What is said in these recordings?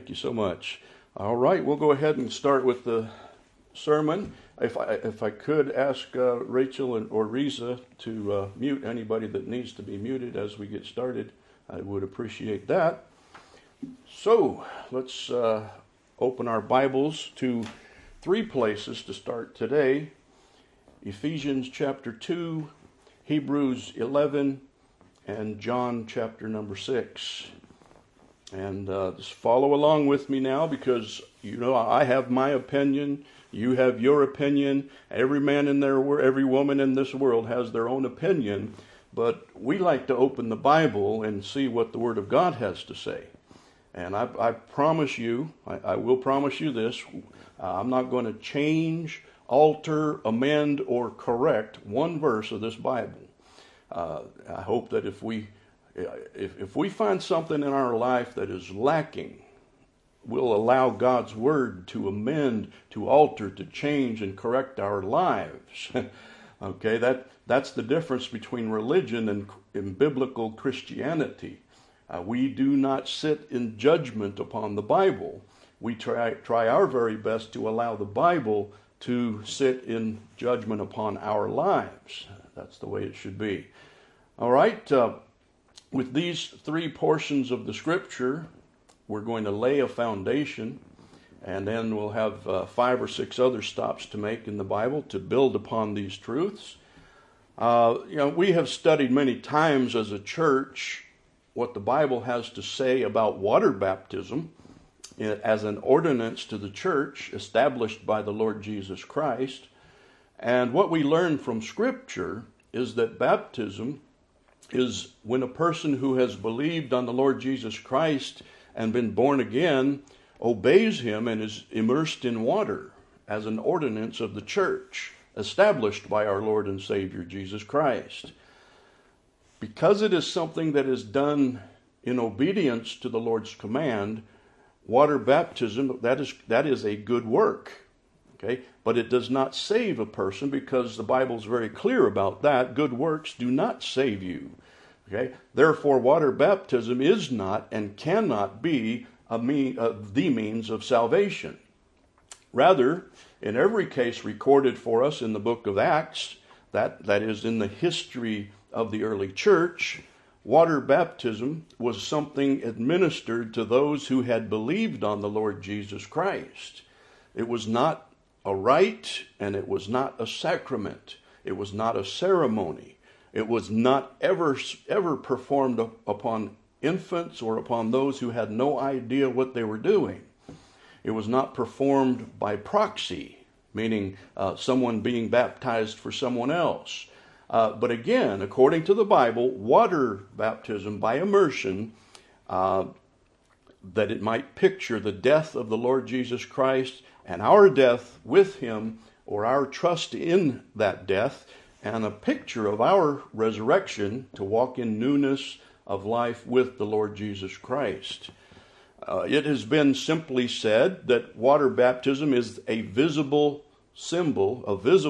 Thank you so much. All right, we'll go ahead and start with the sermon. If I could ask Rachel or Riza to mute anybody that needs to be muted as we get started, I would appreciate that. So let's open our Bibles to three places to start today: Ephesians chapter 2, Hebrews 11, and John chapter number 6. And just follow along with me now, because you know I have my opinion, you have your opinion, every man in there, every woman in this world has their own opinion, but we like to open the Bible and see what the Word of God has to say. And I promise you, I will promise you this, I'm not going to change, alter, amend, or correct one verse of this Bible. I hope that if we find something in our life that is lacking, we'll allow God's Word to amend, to alter, to change, and correct our lives. Okay, that's the difference between religion and biblical Christianity. We do not sit in judgment upon the Bible. We try our very best to allow the Bible to sit in judgment upon our lives. That's the way it should be. All right. With these three portions of the Scripture, we're going to lay a foundation, and then we'll have 5 or 6 other stops to make in the Bible to build upon these truths. We have studied many times as a church what the Bible has to say about water baptism as an ordinance to the church established by the Lord Jesus Christ. And what we learn from Scripture is that baptism is when a person who has believed on the Lord Jesus Christ and been born again obeys Him and is immersed in water as an ordinance of the church established by our Lord and Savior Jesus Christ. Because it is something that is done in obedience to the Lord's command, water baptism, that is a good work. Okay? But it does not save a person, because the Bible is very clear about that. Good works do not save you. Okay? Therefore, water baptism is not and cannot be the means of salvation. Rather, in every case recorded for us in the book of Acts, that is in the history of the early church, water baptism was something administered to those who had believed on the Lord Jesus Christ. It was not a rite, and it was not a sacrament. It was not a ceremony. It was not ever performed upon infants or upon those who had no idea what they were doing. It was not performed by proxy, meaning someone being baptized for someone else. But again, according to the Bible, water baptism by immersion, that it might picture the death of the Lord Jesus Christ and our death with Him, or our trust in that death, and a picture of our resurrection to walk in newness of life with the Lord Jesus Christ. It has been simply said that water baptism is a visible symbol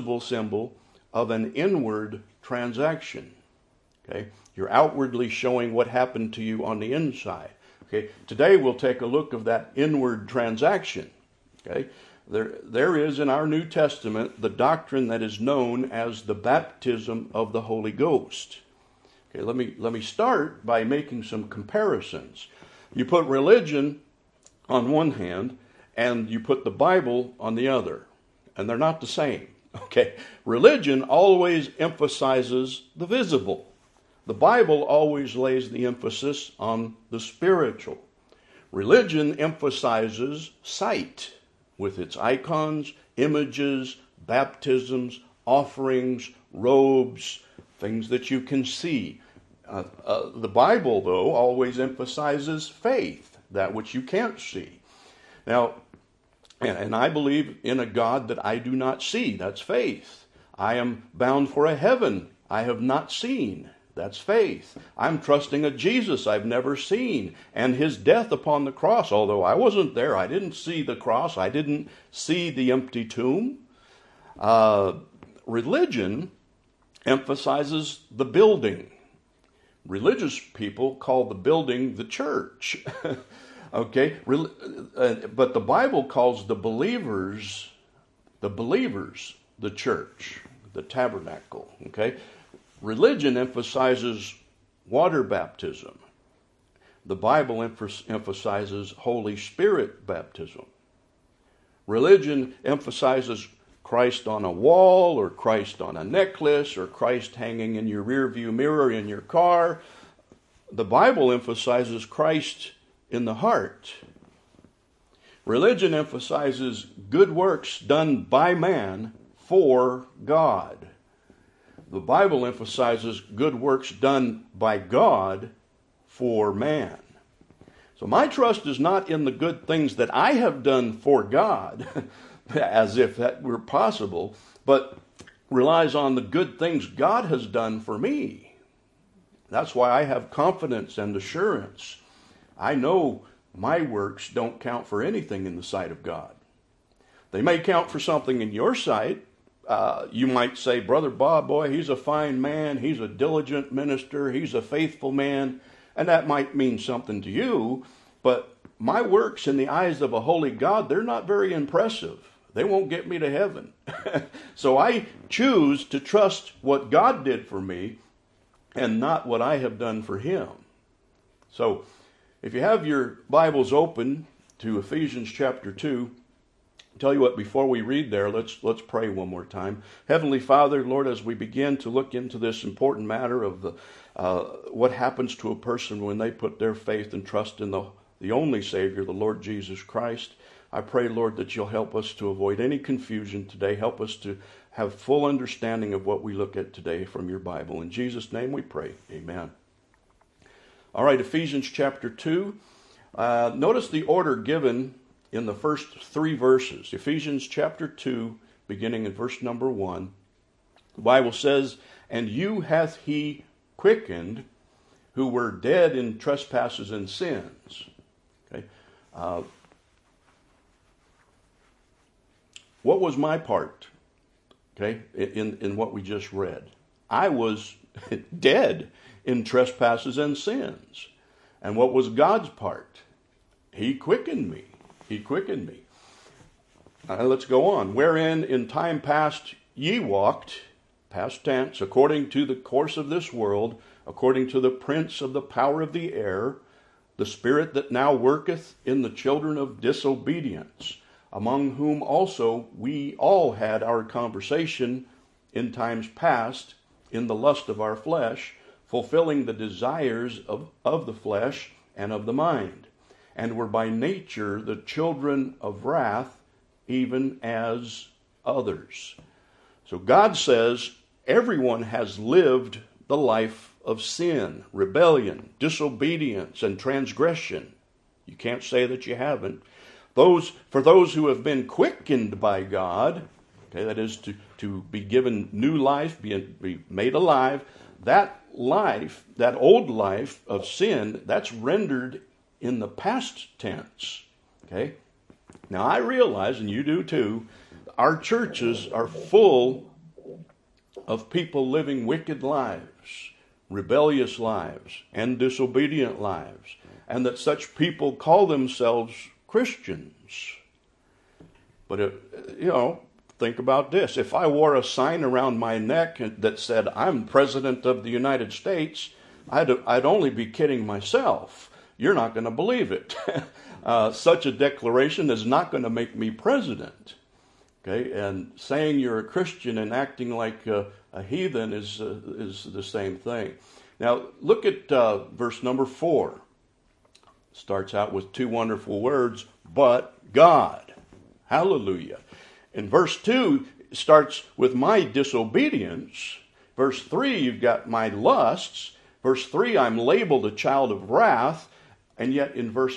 of an inward transaction. Okay? You're outwardly showing what happened to you on the inside. Okay? Today we'll take a look of that inward transaction. Okay? There is in our New Testament the doctrine that is known as the baptism of the Holy Ghost. Okay, let me start by making some comparisons. You put religion on one hand, and you put the Bible on the other, and they're not the same. Okay, religion always emphasizes the visible. The Bible always lays the emphasis on the spiritual. Religion emphasizes sight with its icons, images, baptisms, offerings, robes, things that you can see. The Bible, though, always emphasizes faith, that which you can't see. Now, and I believe in a God that I do not see. That's faith. I am bound for a heaven I have not seen. That's faith. I'm trusting a Jesus I've never seen, and His death upon the cross, although I wasn't there, I didn't see the cross, I didn't see the empty tomb. Religion emphasizes the building. Religious people call the building the church. Okay, but the Bible calls the believers, the church, the tabernacle. Okay, religion emphasizes water baptism. The Bible emphasizes Holy Spirit baptism. Religion emphasizes Christ on a wall, or Christ on a necklace, or Christ hanging in your rearview mirror in your car. The Bible emphasizes Christ in the heart. Religion emphasizes good works done by man for God. The Bible emphasizes good works done by God for man. So my trust is not in the good things that I have done for God, as if that were possible, but relies on the good things God has done for me. That's why I have confidence and assurance. I know my works don't count for anything in the sight of God. They may count for something in your sight. You might say, Brother Bob, boy, he's a fine man. He's a diligent minister. He's a faithful man. And that might mean something to you. But my works in the eyes of a holy God, they're not very impressive. They won't get me to heaven. So I choose to trust what God did for me and not what I have done for him. So if you have your Bibles open to Ephesians chapter 2, I'll tell you what, before we read there, let's pray one more time. Heavenly Father, Lord, as we begin to look into this important matter of what happens to a person when they put their faith and trust in the only Savior, the Lord Jesus Christ, I pray, Lord, that you'll help us to avoid any confusion today. Help us to have full understanding of what we look at today from your Bible. In Jesus' name we pray. Amen. All right, Ephesians chapter 2. Notice the order given in the first three verses. Ephesians chapter 2, beginning in verse number 1. The Bible says, "And you hath he quickened, who were dead in trespasses and sins." Okay. What was my part? Okay, in what we just read. I was dead in trespasses and sins. And what was God's part? He quickened me. He quickened me. Let's go on. "Wherein in time past ye walked," past tense, "according to the course of this world, according to the prince of the power of the air, the spirit that now worketh in the children of disobedience, among whom also we all had our conversation in times past, in the lust of our flesh, fulfilling the desires of the flesh and of the mind, and were by nature the children of wrath, even as others." So God says everyone has lived the life of sin, rebellion, disobedience, and transgression. You can't say that you haven't. For those who have been quickened by God, okay, that is to be given new life, be made alive, that life, that old life of sin, that's rendered in the past tense. Okay? Now I realize, and you do too, our churches are full of people living wicked lives, rebellious lives, and disobedient lives, and that such people call themselves Christians. But, think about this. If I wore a sign around my neck that said, "I'm President of the United States," I'd only be kidding myself. You're not going to believe it. Such a declaration is not going to make me president. Okay, and saying you're a Christian and acting like a heathen is the same thing. Now, look at verse number 4. Starts out with two wonderful words, "but God." Hallelujah. In verse 2, it starts with my disobedience. Verse 3, you've got my lusts. Verse 3, I'm labeled a child of wrath. And yet in verses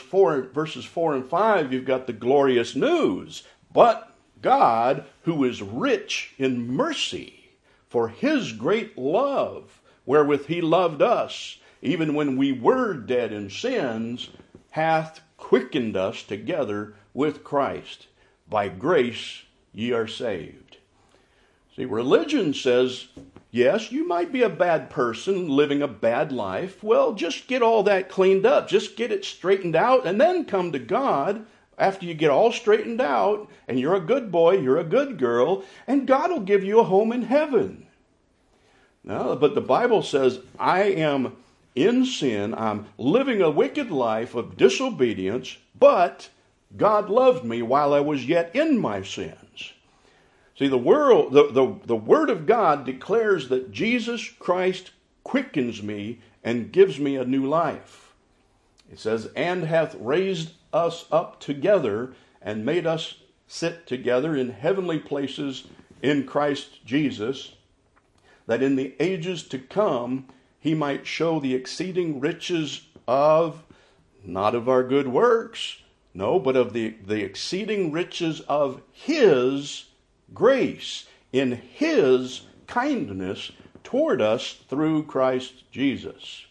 4 and 5, you've got the glorious news. "But God, who is rich in mercy, for his great love, wherewith he loved us, even when we were dead in sins, hath quickened us together with Christ. By grace ye are saved." See, religion says Yes, you might be a bad person living a bad life. Well, just get all that cleaned up. Just get it straightened out and then come to God after you get all straightened out and you're a good boy, you're a good girl, and God will give you a home in heaven. No, but the Bible says, I am in sin, I'm living a wicked life of disobedience, but God loved me while I was yet in my sins. See, the Word of God declares that Jesus Christ quickens me and gives me a new life. It says, and hath raised us up together and made us sit together in heavenly places in Christ Jesus, that in the ages to come he might show the exceeding riches of, not of our good works, no, but of the exceeding riches of his grace in his kindness toward us through Christ Jesus.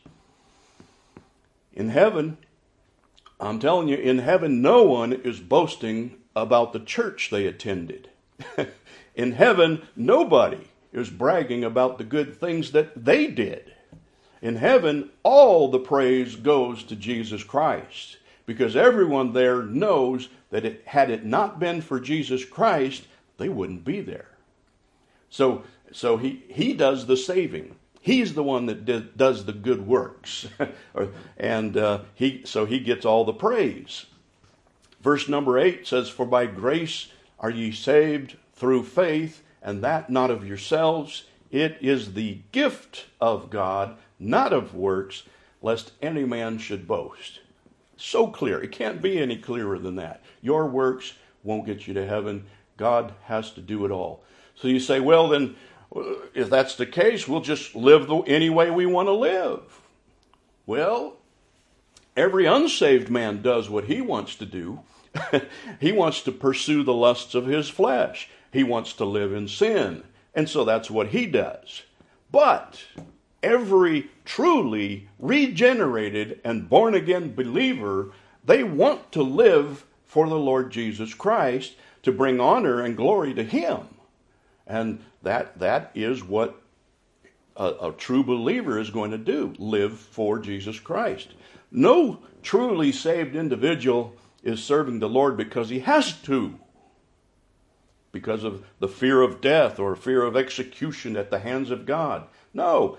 In heaven, I'm telling you, in heaven, no one is boasting about the church they attended. In heaven, nobody is bragging about the good things that they did. In heaven, all the praise goes to Jesus Christ, because everyone there knows that had it not been for Jesus Christ, they wouldn't be there. So he does the saving. He's the one that does the good works. And he gets all the praise. Verse number 8 says, for by grace are ye saved through faith, and that not of yourselves. It is the gift of God, not of works, lest any man should boast. So clear. It can't be any clearer than that. Your works won't get you to heaven. God has to do it all. So you say, well, then, if that's the case, we'll just live any way we want to live. Well, every unsaved man does what he wants to do. He wants to pursue the lusts of his flesh. He wants to live in sin. And so that's what he does. But every truly regenerated and born-again believer, they want to live for the Lord Jesus Christ, to bring honor and glory to him. And that is what a true believer is going to do, live for Jesus Christ. No truly saved individual is serving the Lord because he has to, because of the fear of death or fear of execution at the hands of God. No,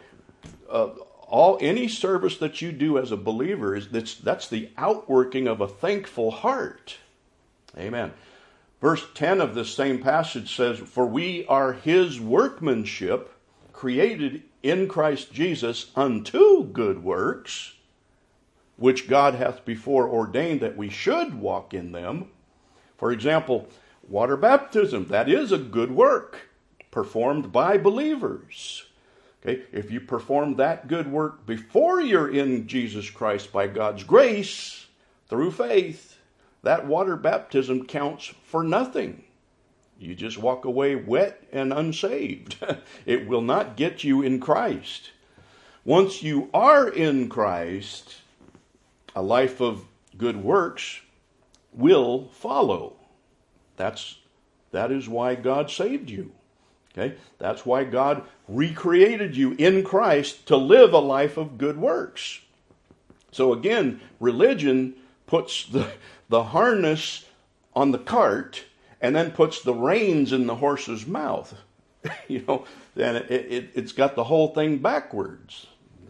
any service that you do as a believer that's the outworking of a thankful heart. Amen. Verse 10 of this same passage says, for we are his workmanship, created in Christ Jesus unto good works, which God hath before ordained that we should walk in them. For example, water baptism, that is a good work performed by believers. Okay, if you perform that good work before you're in Jesus Christ by God's grace, through faith, that water baptism counts for nothing. You just walk away wet and unsaved. It will not get you in Christ. Once you are in Christ, a life of good works will follow. That is why God saved you. Okay? That's why God recreated you in Christ to live a life of good works. So again, religion puts the harness on the cart and then puts the reins in the horse's mouth. And it's got the whole thing backwards.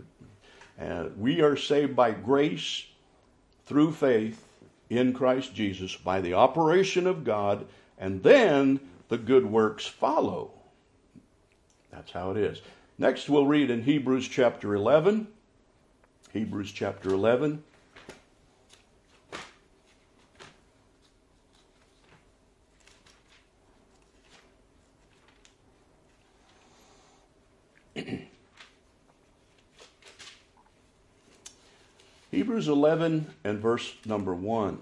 And we are saved by grace through faith in Christ Jesus by the operation of God, and then the good works follow. That's how it is. Next we'll read in Hebrews chapter 11. Hebrews chapter 11. Hebrews 11 and verse number 1.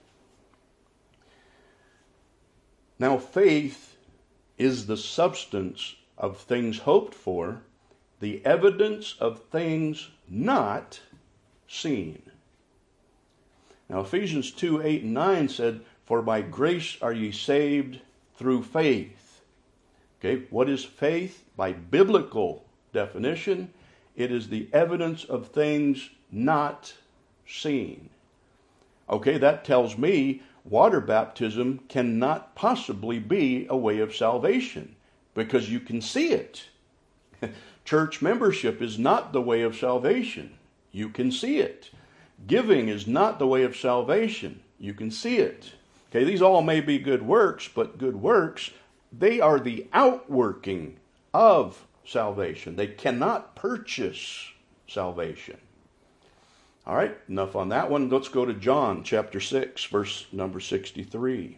Now faith is the substance of things hoped for, the evidence of things not seen. Now Ephesians 2, 8 and 9 said, for by grace are ye saved through faith. Okay, what is faith? By biblical definition. It is the evidence of things not seen. Okay, that tells me water baptism cannot possibly be a way of salvation because you can see it. Church membership is not the way of salvation. You can see it. Giving is not the way of salvation. You can see it. Okay, these all may be good works, but good works, they are the outworking of salvation. They cannot purchase salvation. All right, enough on that one. Let's go to John chapter 6, verse number 63.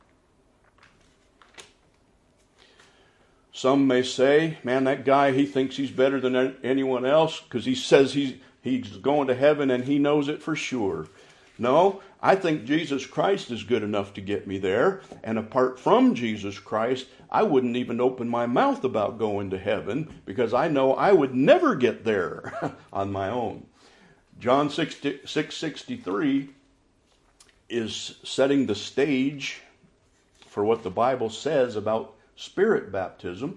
Some may say, man, that guy, he thinks he's better than anyone else because he says he's going to heaven and he knows it for sure. No, I think Jesus Christ is good enough to get me there. And apart from Jesus Christ, I wouldn't even open my mouth about going to heaven because I know I would never get there on my own. John 6:63 is setting the stage for what the Bible says about Spirit baptism.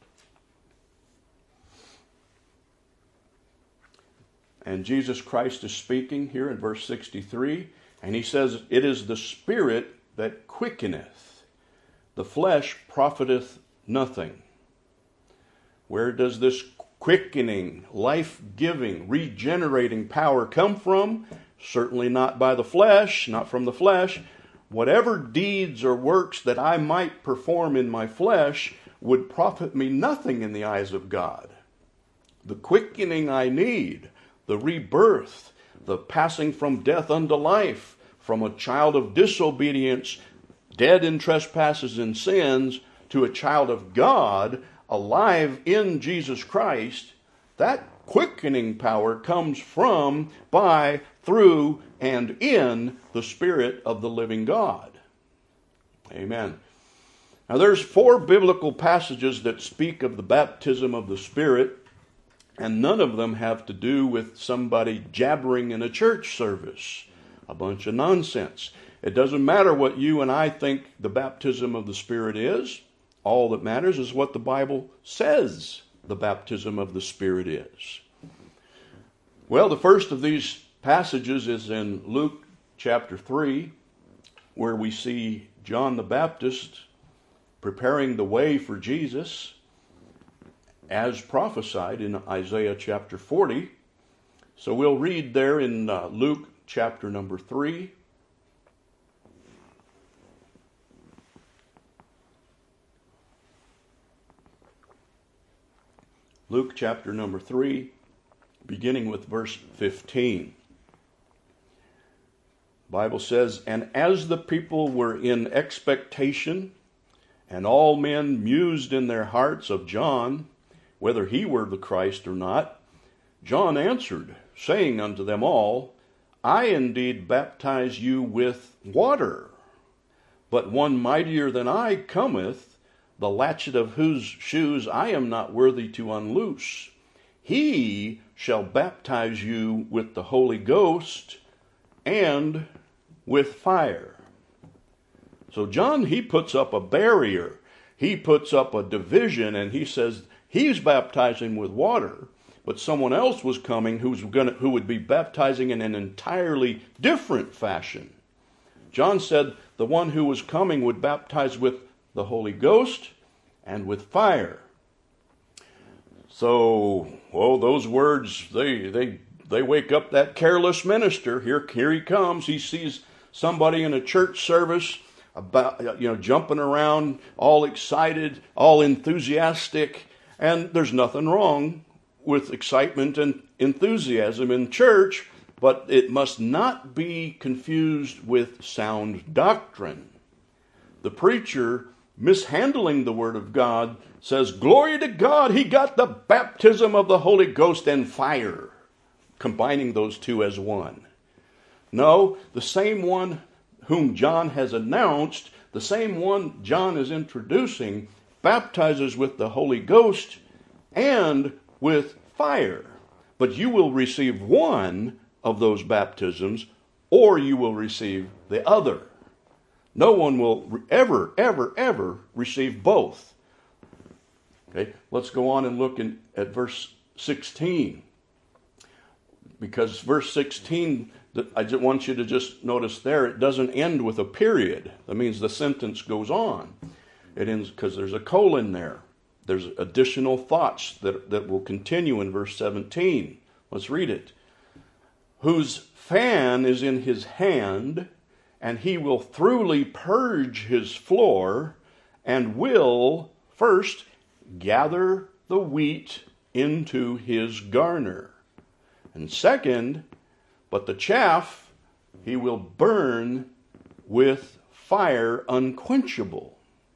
And Jesus Christ is speaking here in verse 63, and he says, "It is the Spirit that quickeneth, the flesh profiteth nothing." Where does this quickening, life-giving, regenerating power come from? Certainly not by the flesh, not from the flesh. Whatever deeds or works that I might perform in my flesh would profit me nothing in the eyes of God. The quickening I need, the rebirth, the passing from death unto life, from a child of disobedience, dead in trespasses and sins, to a child of God, alive in Jesus Christ, that quickening power comes from, by, through, and in the Spirit of the living God. Amen. Now there's 4 biblical passages that speak of the baptism of the Spirit, and none of them have to do with somebody jabbering in a church service. A bunch of nonsense. It doesn't matter what you and I think the baptism of the Spirit is. All that matters is what the Bible says the baptism of the Spirit is. Well, the first of these passages is in Luke chapter 3, where we see John the Baptist preparing the way for Jesus as prophesied in Isaiah chapter 40. So we'll read there in Luke chapter number 3. Luke chapter number 3, beginning with verse 15. The Bible says, "And as the people were in expectation, and all men mused in their hearts of John, whether he were the Christ or not, John answered, saying unto them all, I indeed baptize you with water, but one mightier than I cometh, the latchet of whose shoes I am not worthy to unloose. He shall baptize you with the Holy Ghost and with fire." So John, he puts up a barrier. He puts up a division, and he says he's baptizing with water, but someone else was coming who would be baptizing in an entirely different fashion. John said the one who was coming would baptize with the Holy Ghost and with fire. So, those words, they wake up that careless minister. Here he comes. He sees somebody in a church service about, jumping around, all excited, all enthusiastic, and there's nothing wrong with excitement and enthusiasm in church, but it must not be confused with sound doctrine. The preacher, mishandling the Word of God, says, "Glory to God, he got the baptism of the Holy Ghost and fire," combining those two as one. No, the same one whom John has announced, the same one John is introducing, baptizes with the Holy Ghost and with fire. But you will receive one of those baptisms, or you will receive the other. No one will ever receive both. Okay, let's go on and look at verse 16. Because verse 16, I just want you to just notice there, it doesn't end with a period. That means the sentence goes on. It ends because there's a colon there. There's additional thoughts that will continue in verse 17. Let's read it. Whose fan is in his hand, and he will thoroughly purge his floor, and will first gather the wheat into his garner. And second, but the chaff he will burn with fire unquenchable.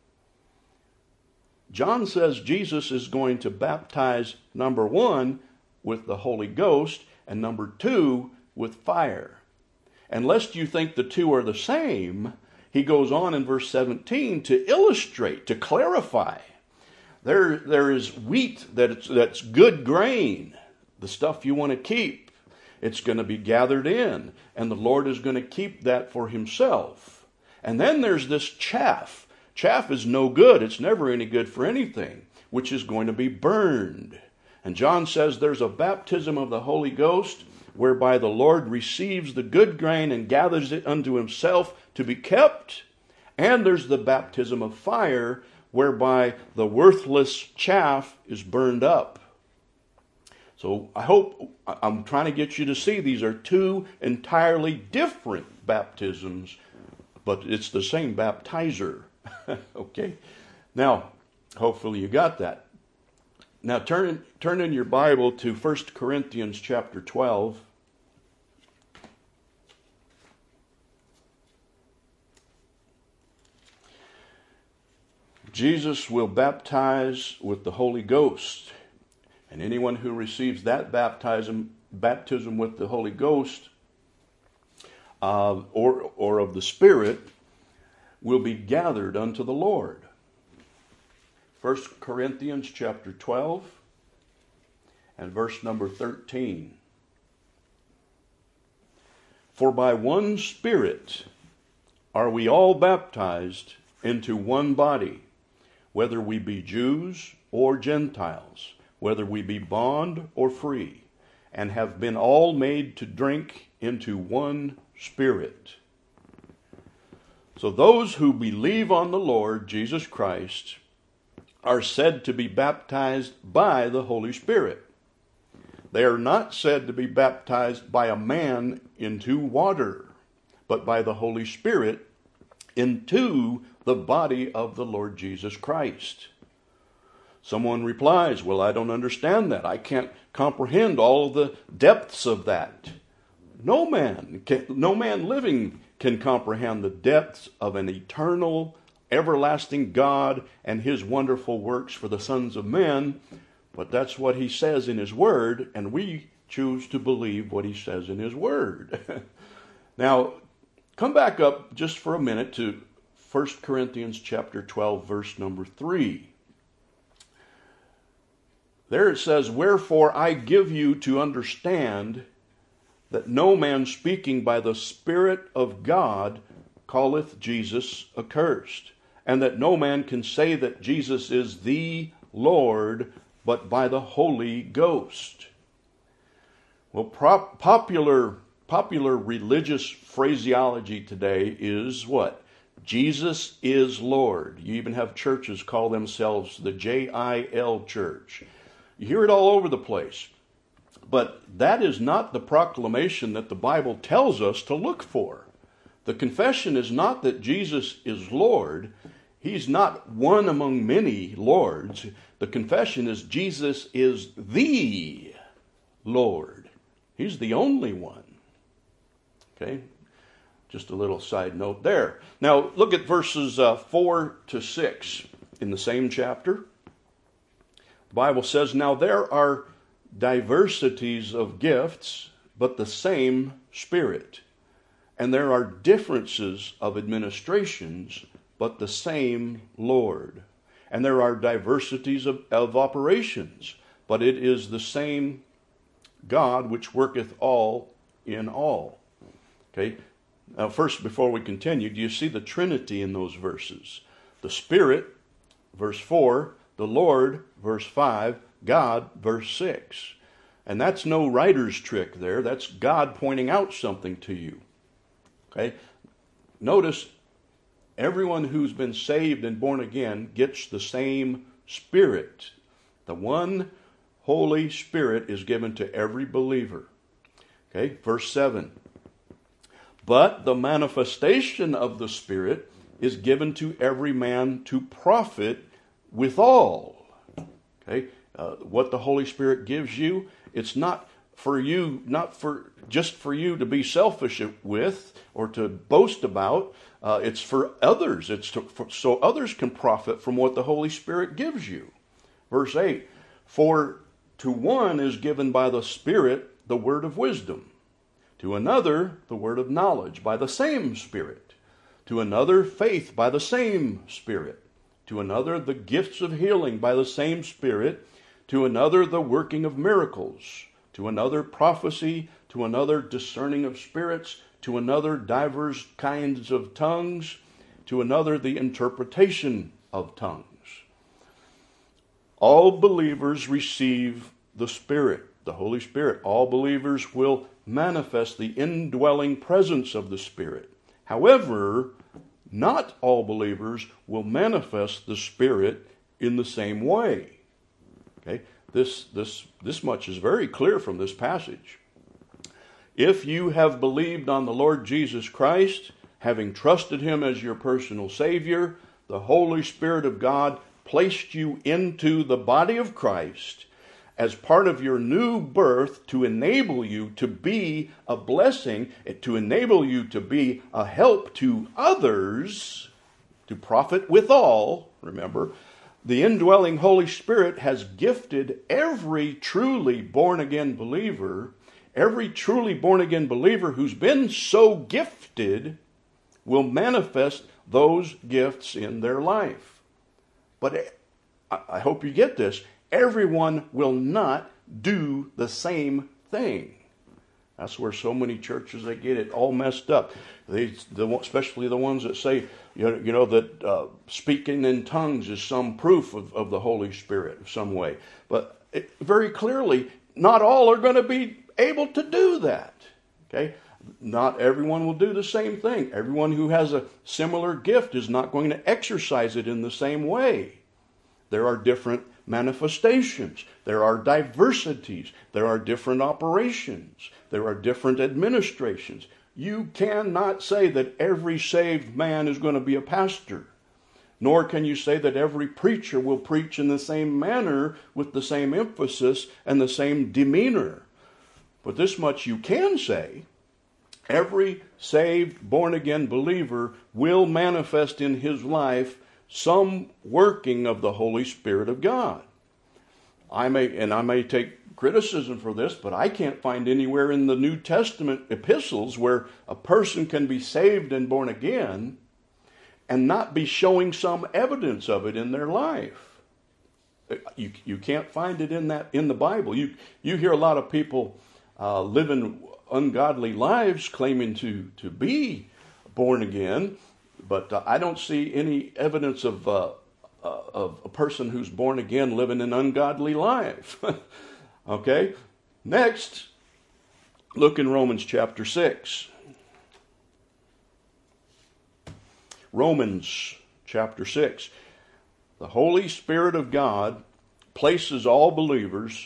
John says Jesus is going to baptize, number one, with the Holy Ghost, and number two, with fire. And lest you think the two are the same, he goes on in verse 17 to illustrate, to clarify. There is wheat that's good grain, the stuff you want to keep. It's going to be gathered in, and the Lord is going to keep that for himself. And then there's this chaff. Chaff is no good. It's never any good for anything, which is going to be burned. And John says there's a baptism of the Holy Ghost whereby the Lord receives the good grain and gathers it unto himself to be kept. And there's the baptism of fire whereby the worthless chaff is burned up. So I'm trying to get you to see these are two entirely different baptisms, but it's the same baptizer. Okay? Now, hopefully you got that. Now turn in your Bible to 1 Corinthians chapter 12. Jesus will baptize with the Holy Ghost. And anyone who receives that baptism with the Holy Ghost or of the Spirit will be gathered unto the Lord. 1 Corinthians chapter 12 and verse number 13. For by one Spirit are we all baptized into one body, whether we be Jews or Gentiles, whether we be bond or free, and have been all made to drink into one Spirit. So those who believe on the Lord Jesus Christ are said to be baptized by the Holy Spirit. They are not said to be baptized by a man into water, but by the Holy Spirit into the body of the Lord Jesus Christ. Someone replies, well, I don't understand that. I can't comprehend all the depths of that. No man living can comprehend the depths of an eternal, everlasting God and his wonderful works for the sons of men. But that's what he says in his word, and we choose to believe what he says in his word. Now, come back up just for a minute to 1 Corinthians chapter 12, verse number 3. There it says, wherefore I give you to understand that no man speaking by the Spirit of God calleth Jesus accursed, and that no man can say that Jesus is the Lord, but by the Holy Ghost. Well, popular religious phraseology today is what? Jesus is Lord. You even have churches call themselves the JIL church. You hear it all over the place. But that is not the proclamation that the Bible tells us to look for. The confession is not that Jesus is Lord. He's not one among many lords. The confession is Jesus is the Lord. He's the only one. Okay? Just a little side note there. Now, look at verses 4 to 6 in the same chapter. The Bible says, now there are diversities of gifts, but the same Spirit. And there are differences of administrations, but the same Lord. And there are diversities of operations, but it is the same God which worketh all in all. Okay? Now first, before we continue, do you see the Trinity in those verses? The Spirit, verse 4, the Lord, verse 5, God, verse 6. And that's no writer's trick there. That's God pointing out something to you. Okay? Notice, everyone who's been saved and born again gets the same Spirit. The one Holy Spirit is given to every believer. Okay, verse 7. But the manifestation of the Spirit is given to every man to profit withal. Okay, what the Holy Spirit gives you, it's not for you, just for you to be selfish with or to boast about. It's for others. So others can profit from what the Holy Spirit gives you. Verse 8, for to one is given by the Spirit the word of wisdom, to another the word of knowledge by the same Spirit, to another faith by the same Spirit, to another the gifts of healing by the same Spirit, to another the working of miracles, to another prophecy, to another discerning of spirits, to another divers kinds of tongues, to another the interpretation of tongues. All believers receive the Spirit, the Holy Spirit. All believers will manifest the indwelling presence of the Spirit. However, not all believers will manifest the Spirit in the same way. Okay? This much is very clear from this passage. If you have believed on the Lord Jesus Christ, having trusted Him as your personal Savior, the Holy Spirit of God placed you into the body of Christ as part of your new birth to enable you to be a blessing, to enable you to be a help to others, to profit withal. Remember, the indwelling Holy Spirit has gifted every truly born-again believer. Every truly born-again believer who's been so gifted will manifest those gifts in their life. But I hope you get this. Everyone will not do the same thing. That's where so many churches, they get it all messed up. Especially the ones that say, that speaking in tongues is some proof of the Holy Spirit of some way. But very clearly, not all are going to be able to do that. Okay? Not everyone will do the same thing. Everyone who has a similar gift is not going to exercise it in the same way. There are different manifestations. There are diversities. There are different operations. There are different administrations. You cannot say that every saved man is going to be a pastor. Nor can you say that every preacher will preach in the same manner with the same emphasis and the same demeanor. But this much you can say. Every saved, born-again believer will manifest in his life some working of the Holy Spirit of God. I may take criticism for this, but I can't find anywhere in the New Testament epistles where a person can be saved and born again and not be showing some evidence of it in their life. You can't find it in the Bible. You hear a lot of people living ungodly lives claiming to be born again, but I don't see any evidence of a person who's born again living an ungodly life. Okay? Next, look in Romans chapter 6. Romans chapter 6. The Holy Spirit of God places all believers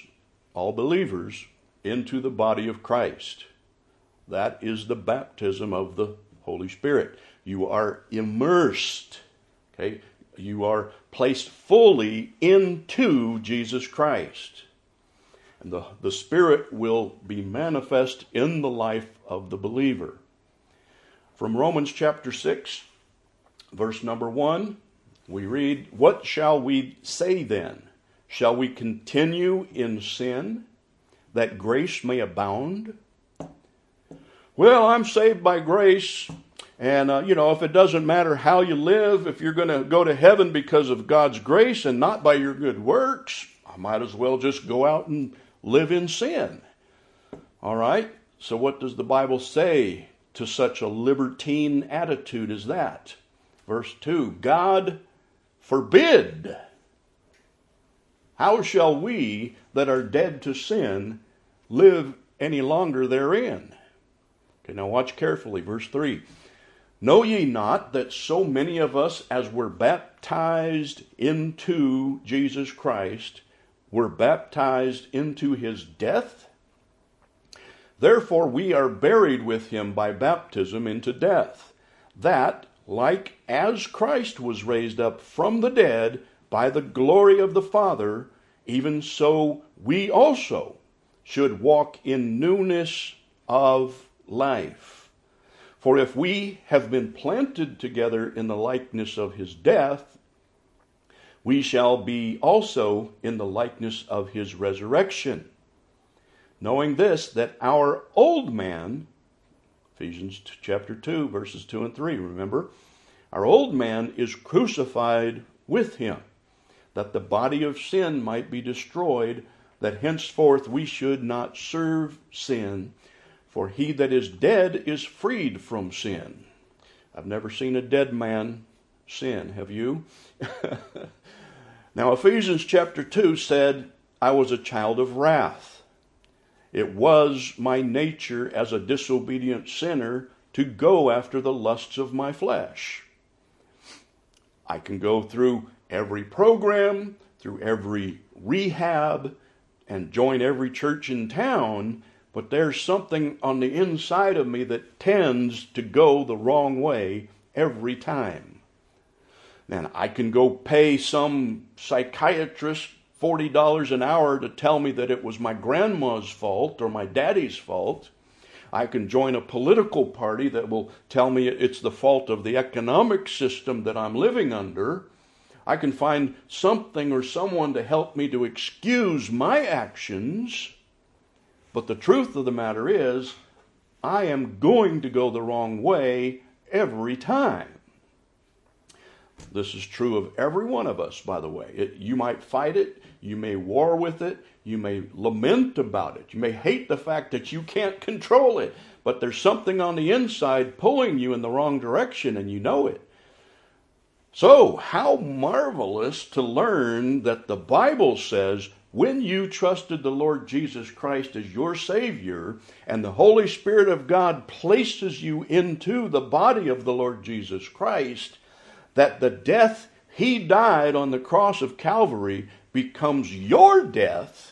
into the body of Christ. That is the baptism of the Holy Spirit. You are immersed. Okay? You are placed fully into Jesus Christ. And the Spirit will be manifest in the life of the believer. From Romans chapter 6, verse number 1, we read, "What shall we say then? Shall we continue in sin, that grace may abound? Well, I'm saved by grace, and if it doesn't matter how you live, if you're going to go to heaven because of God's grace and not by your good works, I might as well just go out and live in sin." All right? So what does the Bible say to such a libertine attitude as that? Verse 2, God forbid. how shall we that are dead to sin live any longer therein? Okay, now watch carefully. Verse 3. Know ye not that so many of us as were baptized into Jesus Christ were baptized into his death? Therefore we are buried with him by baptism into death, that, like as Christ was raised up from the dead by the glory of the Father, even so we also should walk in newness of life. For if we have been planted together in the likeness of his death, we shall be also in the likeness of his resurrection. Knowing this, that our old man, Ephesians chapter 2, verses 2 and 3, remember, our old man is crucified with him, that the body of sin might be destroyed, that henceforth we should not serve sin. For he that is dead is freed from sin. I've never seen a dead man sin, have you? Now Ephesians chapter 2 said, I was a child of wrath. It was my nature as a disobedient sinner to go after the lusts of my flesh. I can go through every program, through every rehab, and join every church in town, but there's something on the inside of me that tends to go the wrong way every time. And I can go pay some psychiatrist $40 an hour to tell me that it was my grandma's fault or my daddy's fault. I can join a political party that will tell me it's the fault of the economic system that I'm living under. I can find something or someone to help me to excuse my actions. But the truth of the matter is, I am going to go the wrong way every time. This is true of every one of us, by the way. You might fight it, you may war with it, you may lament about it, you may hate the fact that you can't control it, but there's something on the inside pulling you in the wrong direction, and you know it. So, how marvelous to learn that the Bible says when you trusted the Lord Jesus Christ as your Savior, and the Holy Spirit of God places you into the body of the Lord Jesus Christ, that the death he died on the cross of Calvary becomes your death.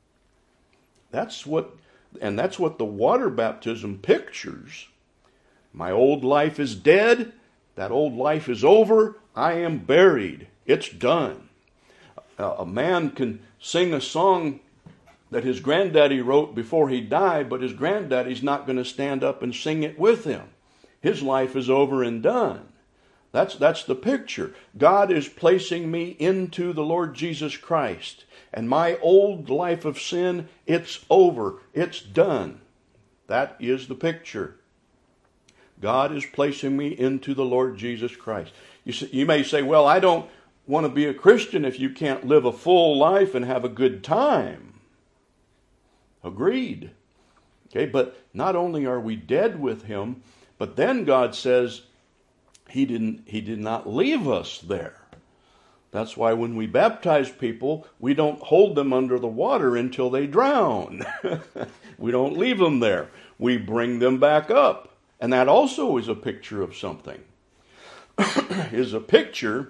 That's what the water baptism pictures. My old life is dead. That old life is over. I am buried. It's done. A man can sing a song that his granddaddy wrote before he died, but his granddaddy's not going to stand up and sing it with him. His life is over and done. That's the picture. God is placing me into the Lord Jesus Christ. And my old life of sin, it's over. It's done. That is the picture. God is placing me into the Lord Jesus Christ. You may say, well, I don't want to be a Christian if you can't live a full life and have a good time. Agreed. Okay, but not only are we dead with him, but then God says, He did not leave us there. That's why when we baptize people, we don't hold them under the water until they drown. We don't leave them there. We bring them back up. And that also is a picture of something. It is a picture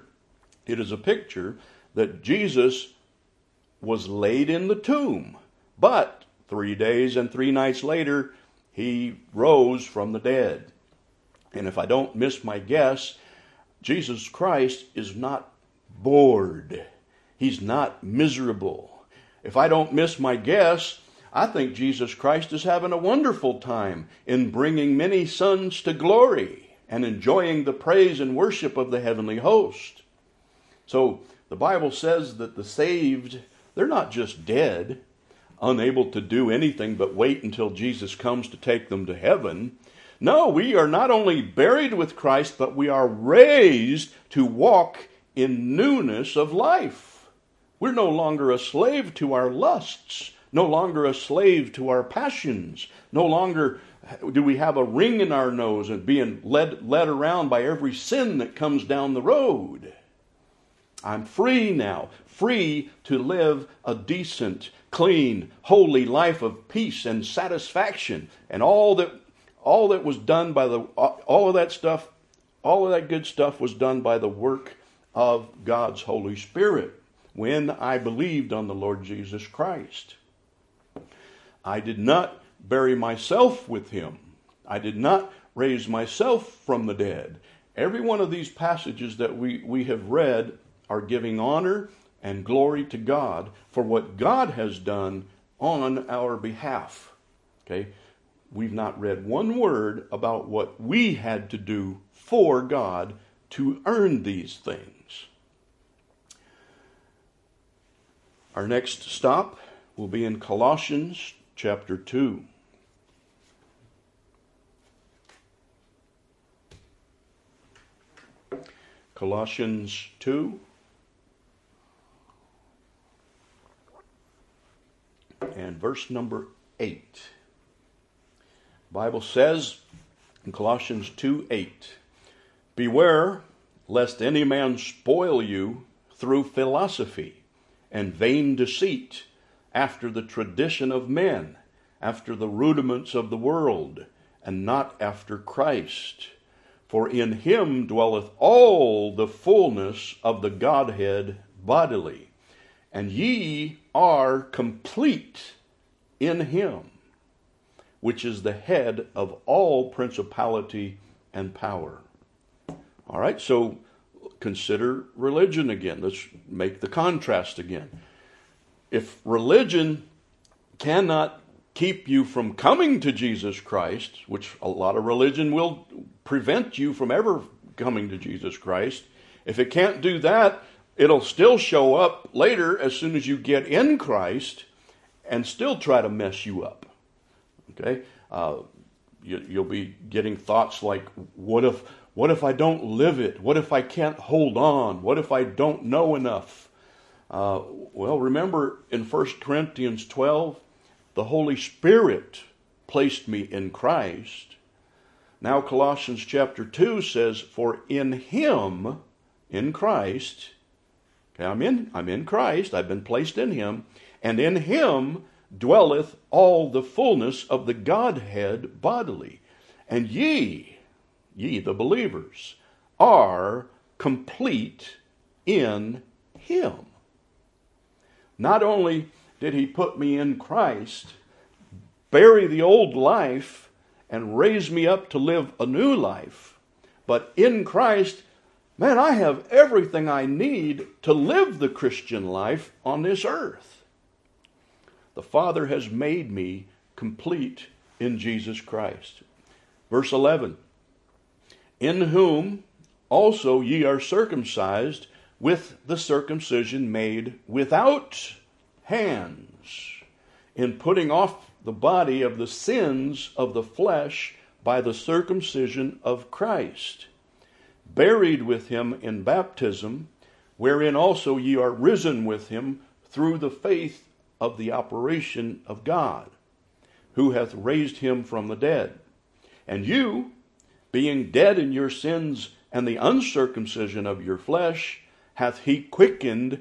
that Jesus was laid in the tomb. But 3 days and 3 nights later, he rose from the dead. And if I don't miss my guess, Jesus Christ is not bored. He's not miserable. If I don't miss my guess, I think Jesus Christ is having a wonderful time in bringing many sons to glory and enjoying the praise and worship of the heavenly host. So the Bible says that the saved, they're not just dead, unable to do anything but wait until Jesus comes to take them to heaven. No, we are not only buried with Christ, but we are raised to walk in newness of life. We're no longer a slave to our lusts, no longer a slave to our passions. No longer do we have a ring in our nose and being led around by every sin that comes down the road. I'm free now, free to live a decent, clean, holy life of peace and satisfaction. And all that was done by all of that good stuff was done by the work of God's Holy Spirit when I believed on the Lord Jesus Christ. I did not bury myself with him. I did not raise myself from the dead. Every one of these passages that we have read are giving honor and glory to God for what God has done on our behalf. Okay? We've not read one word about what we had to do for God to earn these things. Our next stop will be in Colossians chapter 2. Colossians 2. And verse number 8. The Bible says in Colossians 2:8, beware lest any man spoil you through philosophy and vain deceit, after the tradition of men, after the rudiments of the world, and not after Christ. For in him dwelleth all the fullness of the Godhead bodily, and ye are complete in him, which is the head of all principality and power. All right, so consider religion again. Let's make the contrast again. If religion cannot keep you from coming to Jesus Christ, which a lot of religion will prevent you from ever coming to Jesus Christ, if it can't do that, it'll still show up later as soon as you get in Christ and still try to mess you up. Okay? You'll be getting thoughts like, what if I don't live it? What if I can't hold on? What if I don't know enough? Well, remember in 1 Corinthians 12, the Holy Spirit placed me in Christ. Now Colossians chapter 2 says, for in him, in Christ, okay, I'm in Christ, I've been placed in him, and in him dwelleth all the fullness of the Godhead bodily. And ye, the believers, are complete in him. Not only did he put me in Christ, bury the old life, and raise me up to live a new life, but in Christ, man, I have everything I need to live the Christian life on this earth. The Father has made me complete in Jesus Christ. Verse 11, in whom also ye are circumcised with the circumcision made without hands, in putting off the body of the sins of the flesh by the circumcision of Christ, buried with him in baptism, wherein also ye are risen with him through the faith of the operation of God, who hath raised him from the dead. And you, being dead in your sins and the uncircumcision of your flesh, hath he quickened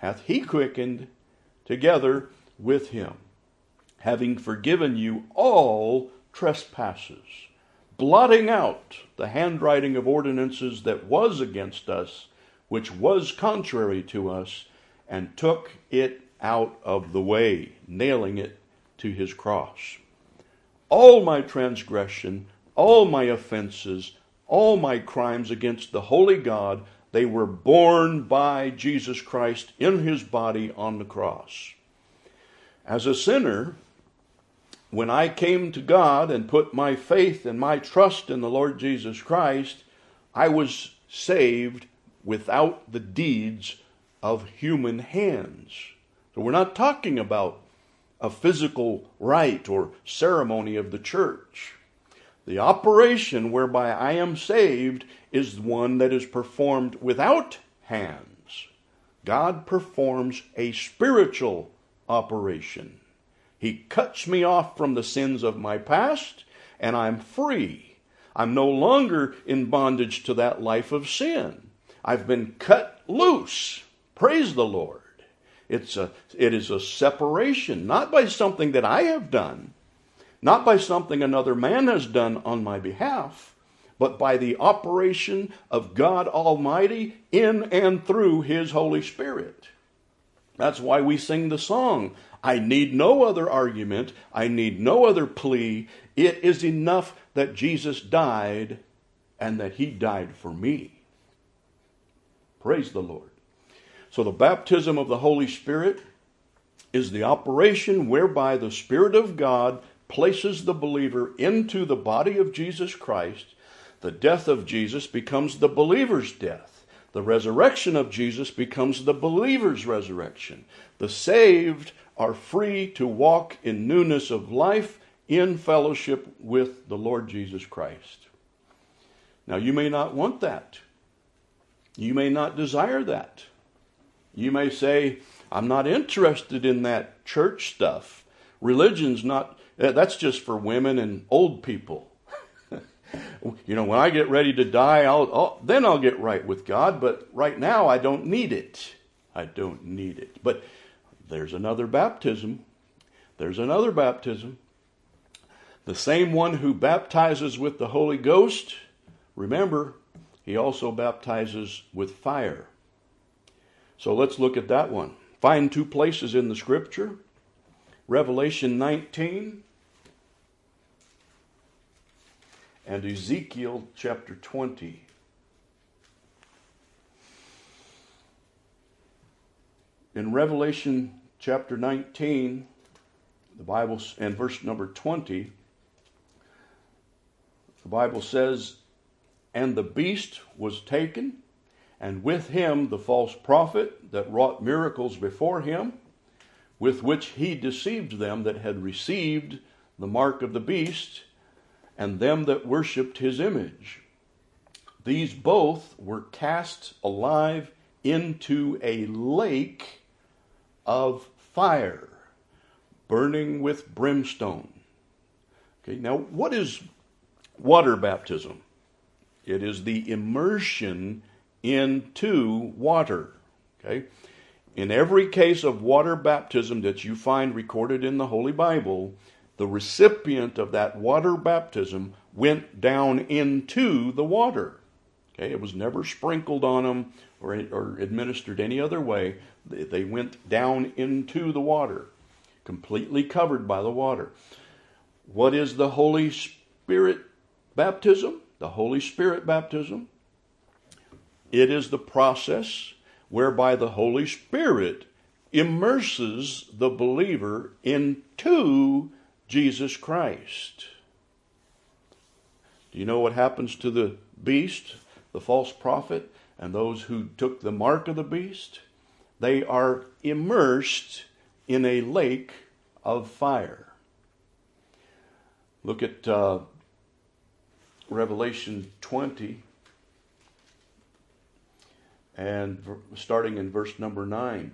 together with him, having forgiven you all trespasses, blotting out the handwriting of ordinances that was against us, which was contrary to us, and took it out of the way, nailing it to his cross. All my transgression, all my offenses, all my crimes against the holy God, they were borne by Jesus Christ in his body on the cross. As a sinner, when I came to God and put my faith and my trust in the Lord Jesus Christ, I was saved without the deeds of human hands. So we're not talking about a physical rite or ceremony of the church. The operation whereby I am saved is one that is performed without hands. God performs a spiritual operation. He cuts me off from the sins of my past, and I'm free. I'm no longer in bondage to that life of sin. I've been cut loose. Praise the Lord. It is a separation, not by something that I have done, not by something another man has done on my behalf, but by the operation of God Almighty in and through His Holy Spirit. That's why we sing the song, I need no other argument, I need no other plea. It is enough that Jesus died and that He died for me. Praise the Lord. So the baptism of the Holy Spirit is the operation whereby the Spirit of God places the believer into the body of Jesus Christ. The death of Jesus becomes the believer's death. The resurrection of Jesus becomes the believer's resurrection. The saved are free to walk in newness of life in fellowship with the Lord Jesus Christ. Now, you may not want that. You may not desire that. You may say, I'm not interested in that church stuff. Religion's not, that's just for women and old people. You know, when I get ready to die, then I'll get right with God, but right now I don't need it. I don't need it. But there's another baptism. There's another baptism. The same one who baptizes with the Holy Ghost, remember, He also baptizes with fire. So let's look at that one. Find two places in the Scripture. Revelation 19 and Ezekiel chapter 20. In Revelation chapter 19, the Bible, and verse number 20, the Bible says, and the beast was taken, and with him the false prophet that wrought miracles before him, with which he deceived them that had received the mark of the beast, and them that worshipped his image. These both were cast alive into a lake of fire, burning with brimstone. Okay, now what is water baptism? It is the immersion into water. Okay? In every case of water baptism that you find recorded in the Holy Bible, the recipient of that water baptism went down into the water. Okay? It was never sprinkled on them or administered any other way. They went down into the water, completely covered by the water. What is the Holy Spirit baptism? The Holy Spirit baptism. It is the process whereby the Holy Spirit immerses the believer into Jesus Christ. Do you know what happens to the beast, the false prophet, and those who took the mark of the beast? They are immersed in a lake of fire. Look at Revelation 20, and starting in verse number 9.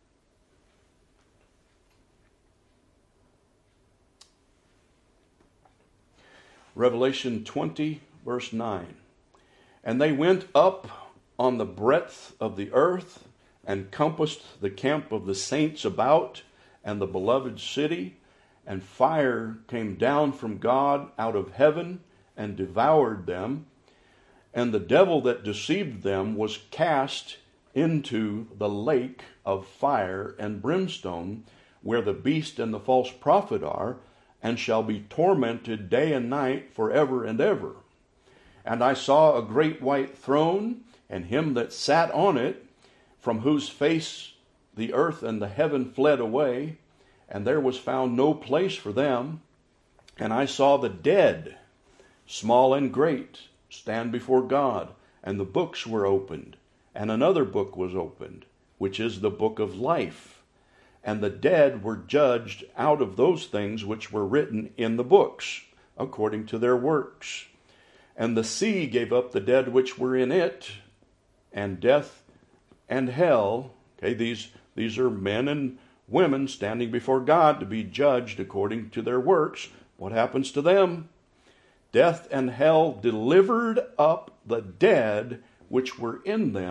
Revelation 20, verse 9. And they went up on the breadth of the earth, and compassed the camp of the saints about, and the beloved city, and fire came down from God out of heaven, and devoured them. And the devil that deceived them was cast into the lake of fire and brimstone, where the beast and the false prophet are, and shall be tormented day and night forever and ever. And I saw a great white throne, and him that sat on it, from whose face the earth and the heaven fled away, and there was found no place for them. And I saw the dead, small and great, stand before God, and the books were opened, and another book was opened, which is the book of life. And the dead were judged out of those things which were written in the books, according to their works. And the sea gave up the dead which were in it, and death and hell. Okay, these are men and women standing before God to be judged according to their works. What happens to them? Death and hell delivered up the dead which were in them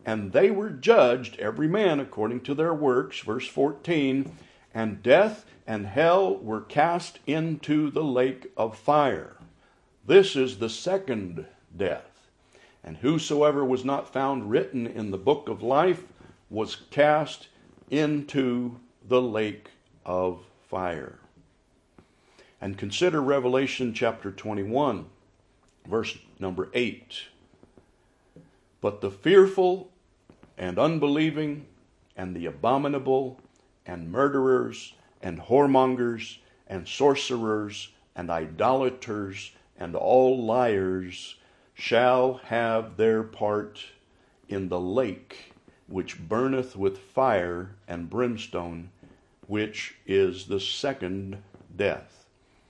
And they were judged, every man according to their works, verse 14, and death and hell were cast into the lake of fire. This is the second death. And whosoever was not found written in the book of life was cast into the lake of fire. And consider Revelation chapter 21, verse number 8. But the fearful and unbelieving and the abominable and murderers and whoremongers and sorcerers and idolaters and all liars shall have their part in the lake which burneth with fire and brimstone, which is the second death.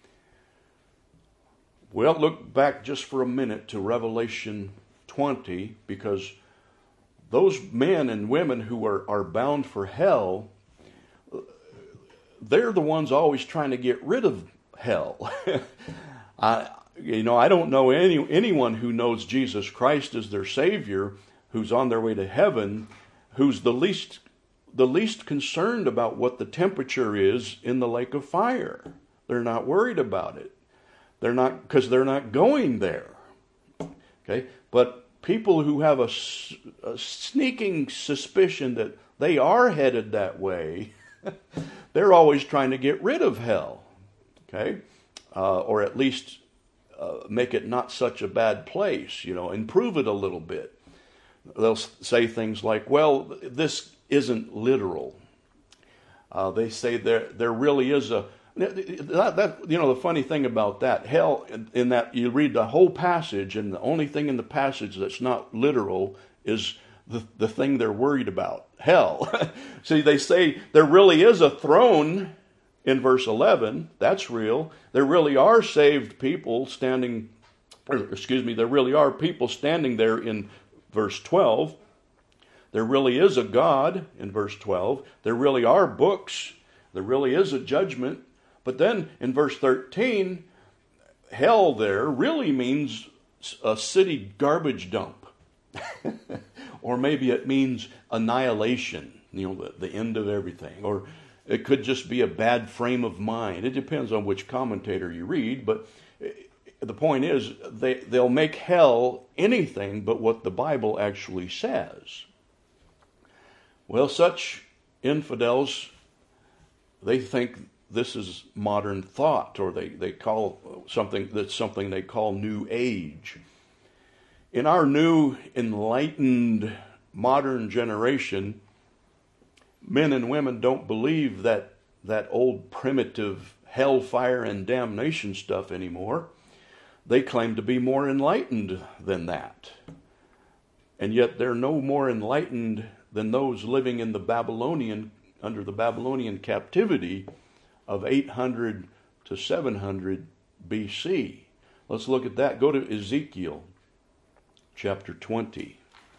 Well, look back just for a minute to Revelation 20, because those men and women who are bound for hell, they're the ones always trying to get rid of hell. I don't know anyone who knows Jesus Christ as their Savior, who's on their way to heaven, who's the least concerned about what the temperature is in the lake of fire. They're not worried about it. They're not, because they're not going there. Okay, but people who have a sneaking suspicion that they are headed that way, they're always trying to get rid of hell. Okay, or at least make it not such a bad place. Improve it a little bit. They'll say things like, "Well, this isn't literal." They say there really is a. The funny thing about that, hell, in that you read the whole passage, and the only thing in the passage that's not literal is the thing they're worried about, hell. See, they say there really is a throne in verse 11. That's real. There really are saved people standing, there really are people standing there in verse 12. There really is a God in verse 12. There really are books. There really is a judgment. But then in verse 13, hell there really means a city garbage dump. Or maybe it means annihilation, the end of everything. Or it could just be a bad frame of mind. It depends on which commentator you read, but the point is they'll make hell anything but what the Bible actually says. Well, such infidels, they think this is modern thought, or they call something they call New Age. In our new enlightened modern generation, men and women don't believe that old primitive hellfire and damnation stuff anymore. They claim to be more enlightened than that. And yet they're no more enlightened than those living in under the Babylonian captivity of 800 to 700 BC. Let's look at that. Go to Ezekiel chapter 20.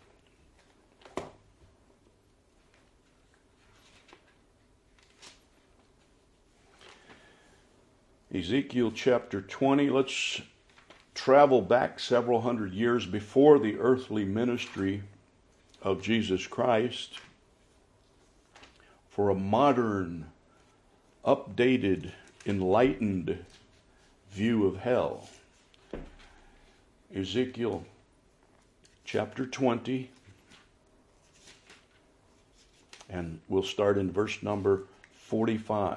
Ezekiel chapter 20. Let's travel back several hundred years before the earthly ministry of Jesus Christ for a modern, updated, enlightened view of hell. Ezekiel chapter 20, and we'll start in verse number 45.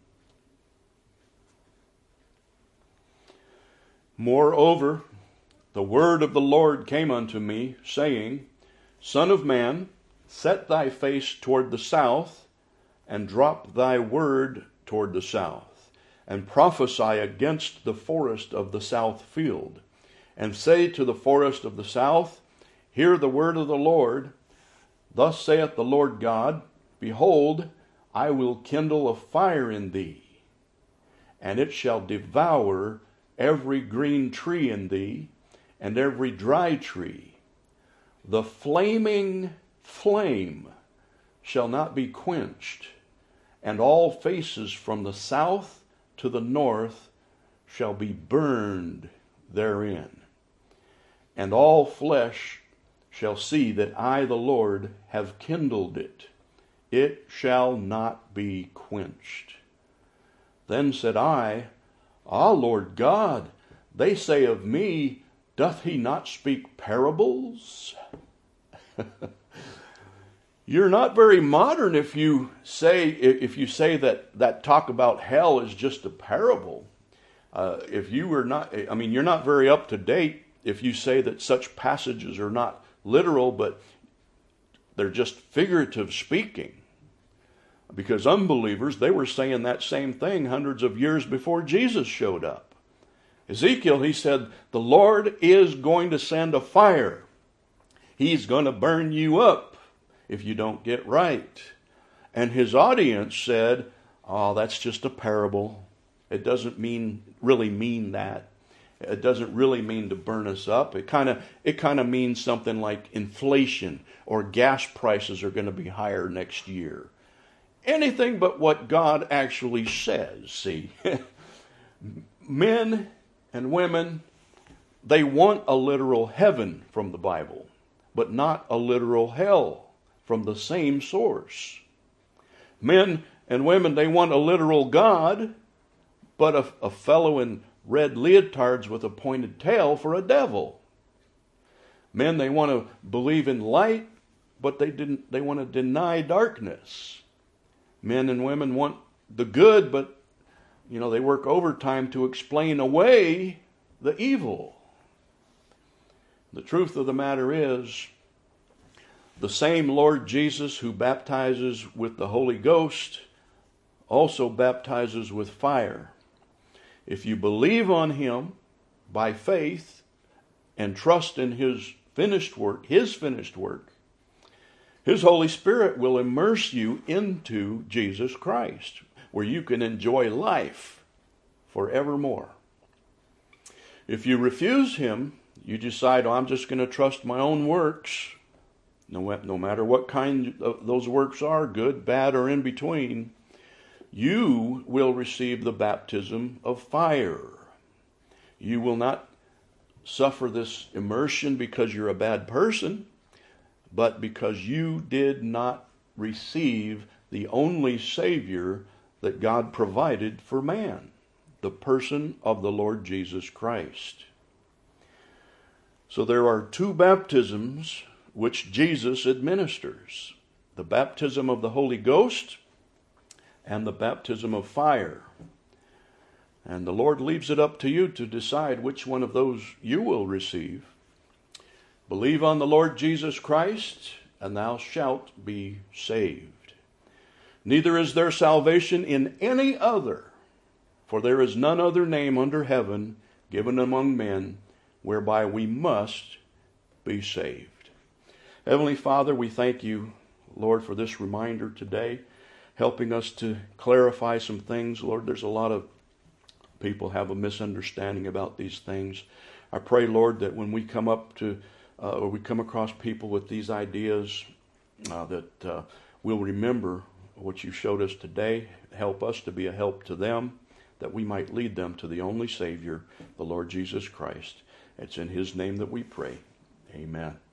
Moreover, the word of the Lord came unto me, saying, Son of man, set thy face toward the south, and drop thy word toward the south, and prophesy against the forest of the south field, and say to the forest of the south, Hear the word of the Lord. Thus saith the Lord God, Behold, I will kindle a fire in thee, and it shall devour every green tree in thee, and every dry tree. The flaming flame shall not be quenched, and all faces from the south to the north shall be burned therein. And all flesh shall see that I, the Lord, have kindled it. It shall not be quenched. Then said I, Ah, Lord God, they say of me, doth he not speak parables? You're not very modern if you say that talk about hell is just a parable. If you were not, I mean, you're not very up to date if you say that such passages are not literal, but they're just figurative speaking. Because unbelievers, they were saying that same thing hundreds of years before Jesus showed up. Ezekiel, he said, the Lord is going to send a fire. He's going to burn you up if you don't get right. And his audience said, oh, that's just a parable. It doesn't really mean that. It doesn't really mean to burn us up. It kind of means something like inflation or gas prices are going to be higher next year. Anything but what God actually says, see. Men and women, they want a literal heaven from the Bible, but not a literal hell from the same source. Men and women, they want a literal God, but a fellow in red leotards with a pointed tail for a devil. Men, they want to believe in light, but they want to deny darkness. Men and women want the good, but they work overtime to explain away the evil. The truth of the matter is, the same Lord Jesus who baptizes with the Holy Ghost also baptizes with fire. If you believe on him by faith and trust in his finished work, his Holy Spirit will immerse you into Jesus Christ, where you can enjoy life forevermore. If you refuse him, you decide, I'm just going to trust my own works, no matter what kind of those works are, good, bad, or in between, you will receive the baptism of fire. You will not suffer this immersion because you're a bad person, but because you did not receive the only Savior that God provided for man, the person of the Lord Jesus Christ. So there are two baptisms which Jesus administers: the baptism of the Holy Ghost and the baptism of fire. And the Lord leaves it up to you to decide which one of those you will receive. Believe on the Lord Jesus Christ, and thou shalt be saved. Neither is there salvation in any other, for there is none other name under heaven given among men whereby we must be saved. Heavenly Father, we thank you, Lord, for this reminder today, helping us to clarify some things. Lord, there's a lot of people have a misunderstanding about these things. I pray, Lord, that when we come up to or we come across people with these ideas, that we'll remember what you showed us today. Help us to be a help to them, that we might lead them to the only Savior, the Lord Jesus Christ. It's in his name that we pray. Amen.